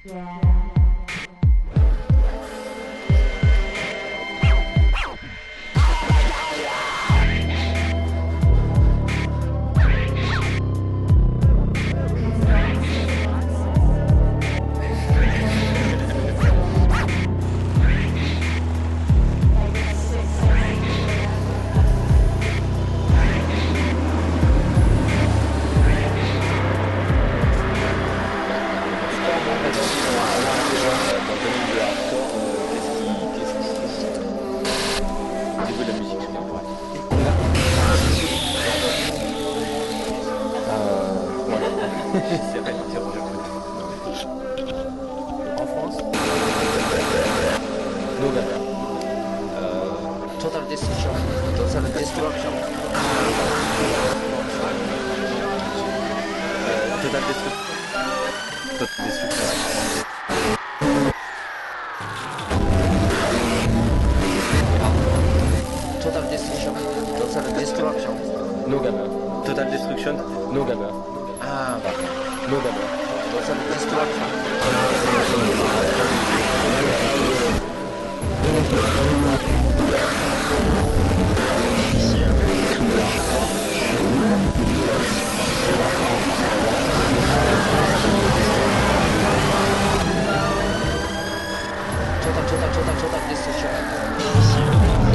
En France, November. Total Destruction. Total Destruction. Total Destruction. Total Destruction. Total Destruction. Total Destruction. November. Total Destruction. November. Ah, d'accord. November. Total Destruction. Total Destruction.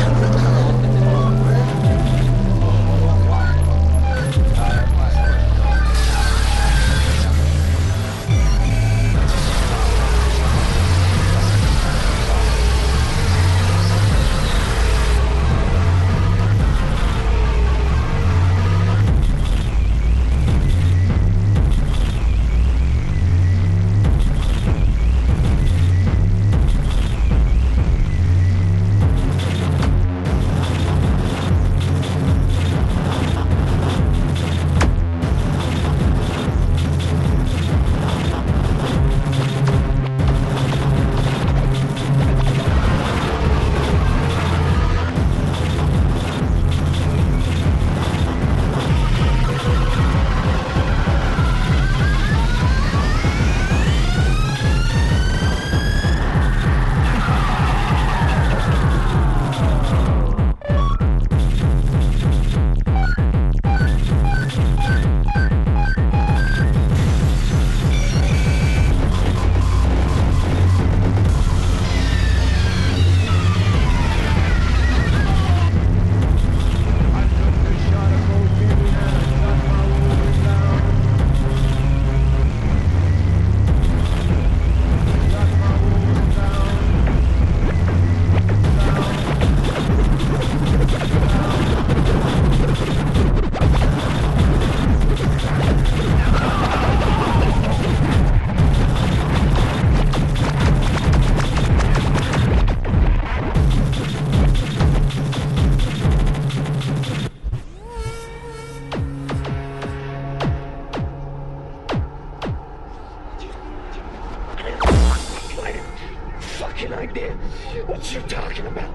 Fucking idea. What you talking about?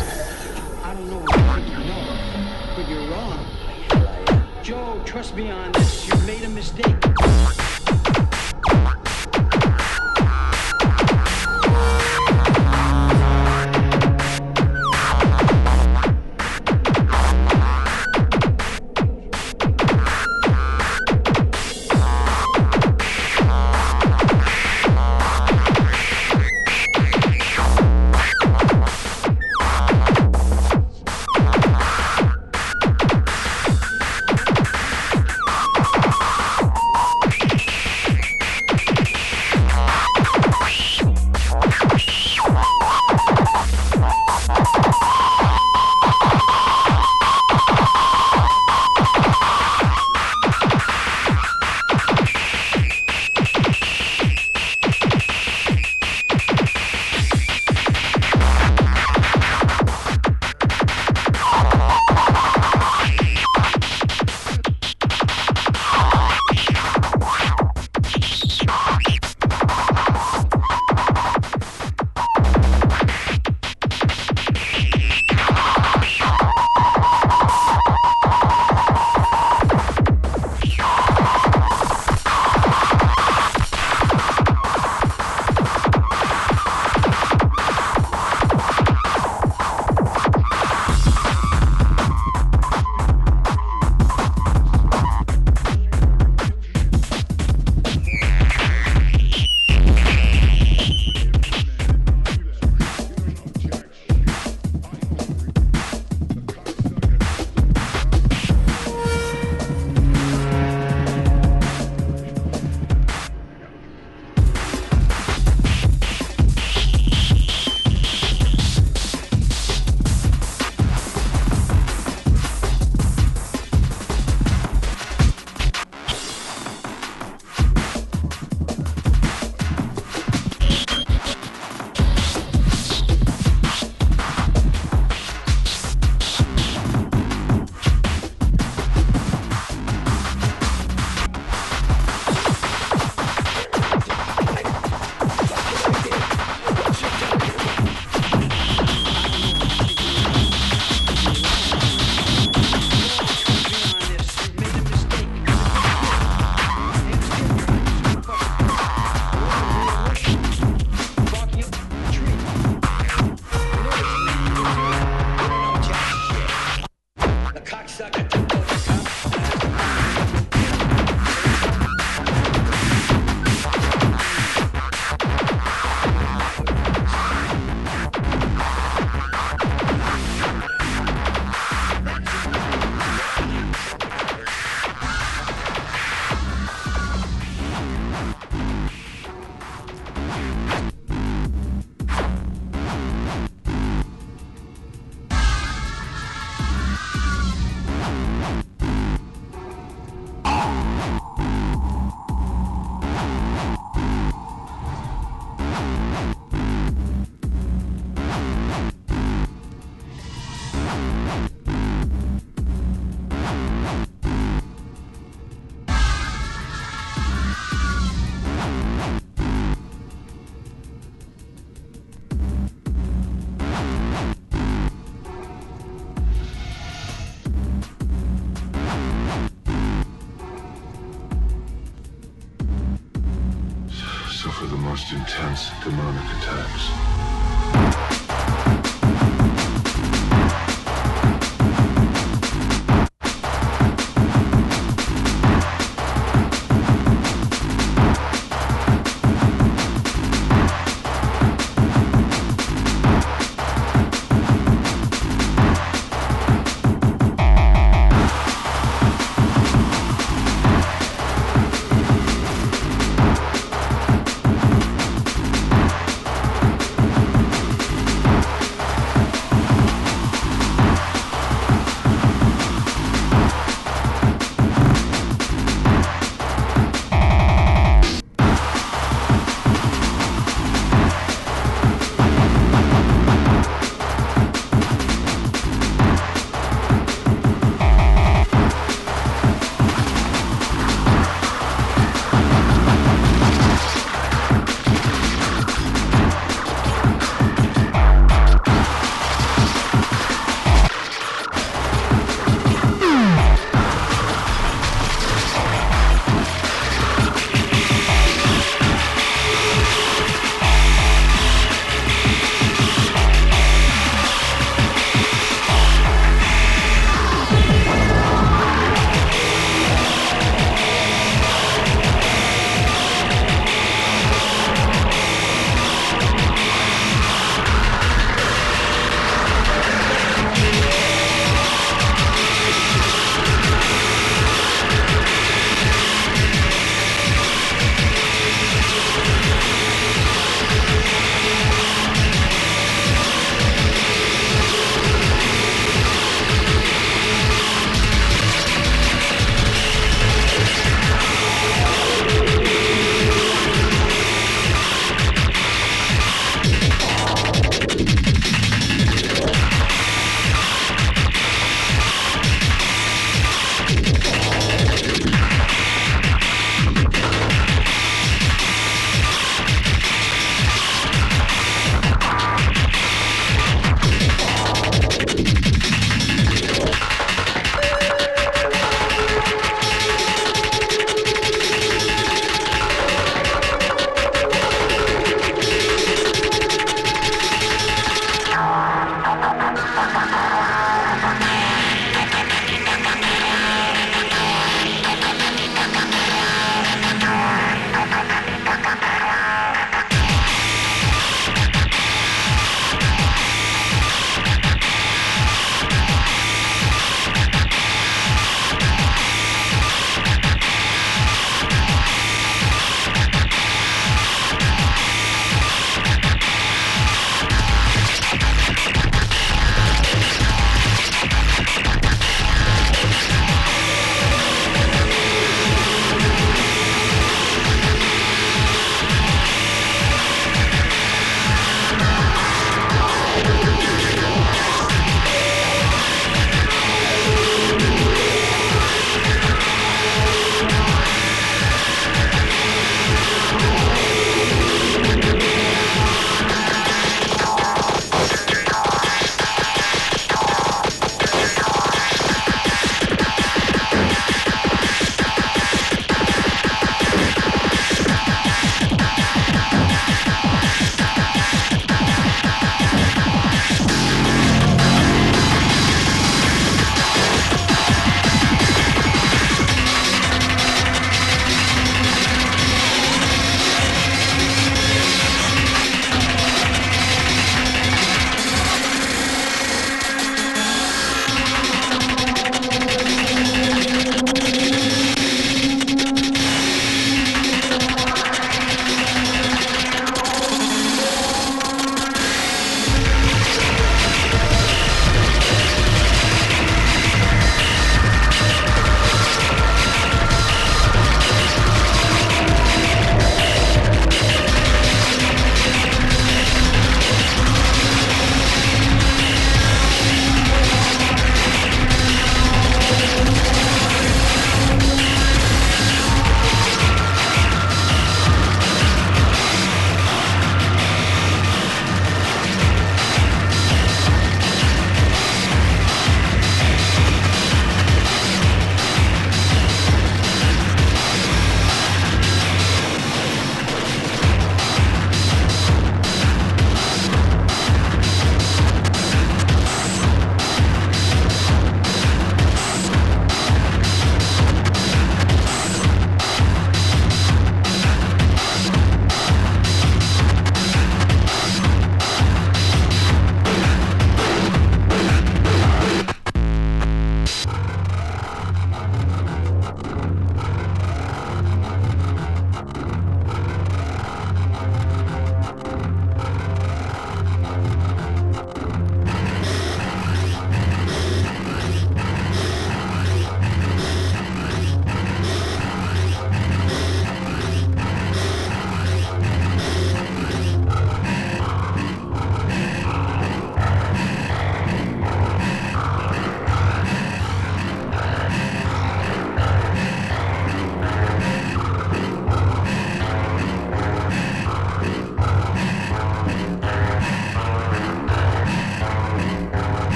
I don't know what you think you know, but you're wrong. Joe, trust me on this. You've made a mistake. most intense demonic attacks.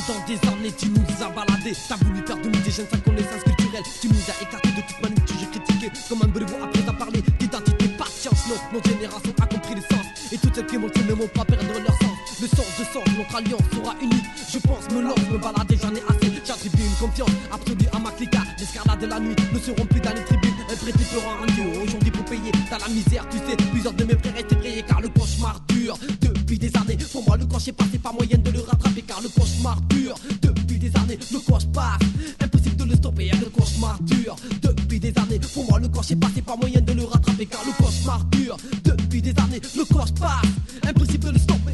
Pendant des années tu nous as baladés. T'as voulu faire de nous des jeunes sans connaissance culturelle. Tu nous as écartés de toute manière, tu j'ai critiqué. Comme un bravo après t'as parlé d'identité, patience. Non, notre génération a compris le sens. Et toutes celles qui m'ont ne vont pas perdre leur sens. Le sens de sens, notre alliance sera unique. Je pense, me lance, me balader, j'en ai assez. J'attribue une confiance absolue à ma clica. L'escarlate de la nuit ne seront plus dans les tribunes. Un prêté fera un duo. Aujourd'hui pour payer dans la misère, tu sais. Plusieurs de mes frères étaient effrayés car le cauchemar dure depuis des années. Pour moi le coche est passé, pas moyen de le rattraper car le cauchemar dure depuis des années. Le coche passe, impossible de le stopper. Le cauchemar dure depuis des années. Pour moi le coche est passé, pas moyen de le rattraper car le cauchemar dure depuis des années. Le coche passe, impossible de le stopper.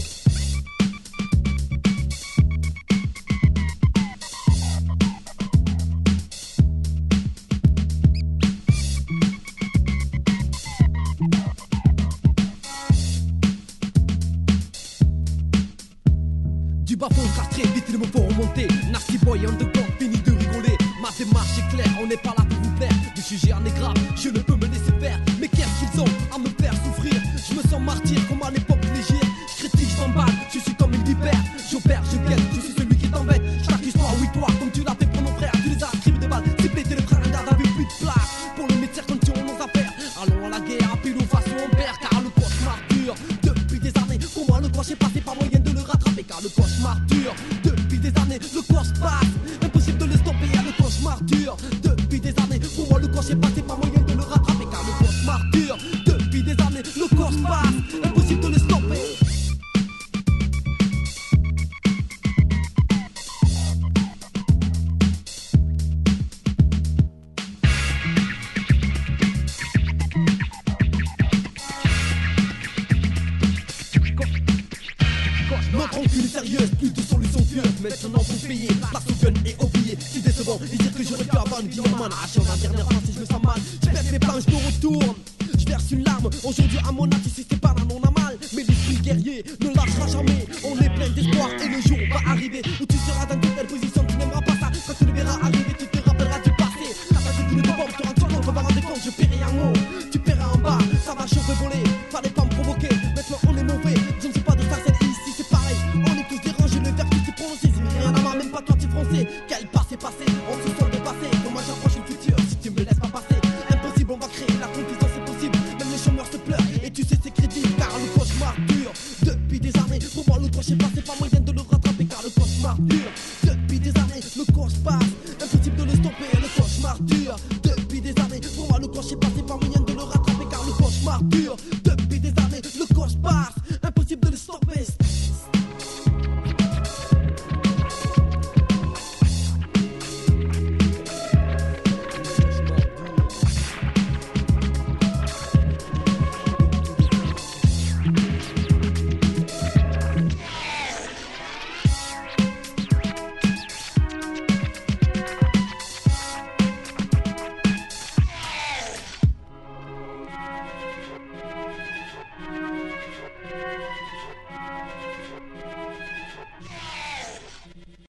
Du bas-fond castré, vite il me faut remonter. Nasty boy on the block, fini de rigoler. Ma démarche est claire, on n'est pas là pour vous plaire. Le sujet en est grave, je ne peux me laisser faire. Mais qu'est-ce qu'ils ont à me faire souffrir? Je me sens martyr comme à l'époque légère. Je critique, je t'emballe, je suis comme une vipère. J'opère, je guette, je suis celui qui t'embête. Je t'accuse toi, oui toi, comme tu l'as fait pour nos frères. Tu les as inscrits des balles, ciblés t'es le frère, un garde avec plus de place. Pour le métier, continuons nos affaires. Allons à la guerre, à pile ou face ou on perd. Car le cauchemar dure depuis des années. Pour moi le coche est passé, pas moyen de le rattraper. Car le cauchemar dure depuis des années. Le coche passe, impossible de le stopper. Le cauchemar dure depuis des années. Pour moi le coche est passé, pas moyen de le rattraper. Car le cauchemar dure depuis des années. Le coche passe, impossible de le stopper. Notre encul est sérieuse, plus de solutions pieuses. Maintenant vous payez, place au gun et oublier. C'est décevant et dire que j'aurais pu avoir une vie normale. Arraché en la dernière fois si je me sens mal. Je perds mes plans, je me retourne. Je verse une larme, aujourd'hui à mon âge, si c'est pas là, on a mal. Mais l'esprit guerrier ne lâchera jamais. On est plein d'espoir et le jour va arriver où tu seras dans une belle position, tu n'aimeras pas ça. Quand tu le verras arriver, tu te rappelleras du passé. Quand t'as vu une bombe, tu rends compte, on va rendre compte, je paierai en haut. Tu paieras en bas, ça va chauffer voler. Fallait pas me provoquer, maintenant on est mauvais. Je ne sais pas de ça, celle ici, c'est pareil. On est tous dérangés, le verbe qui s'est prononcé. C'est rien à voir, même pas toi, tu français. Quel passé passé, on se sent dépassé. Comment j'approche le futur si tu me laisses pas passer? Impossible, on va créer la confusion, c'est possible. Même les chômeurs se pleurent et tu sais c'est crédible. Car le cauchemar dure depuis des années. Pour moi le coche est passé, pas moyen de le rattraper. Car le cauchemar dure depuis des années. Le coche passe, impossible de le stopper. Le cauchemar dure depuis des années. Pour moi le coche est passé, pas moyen de le rattraper. Car le cauchemar dure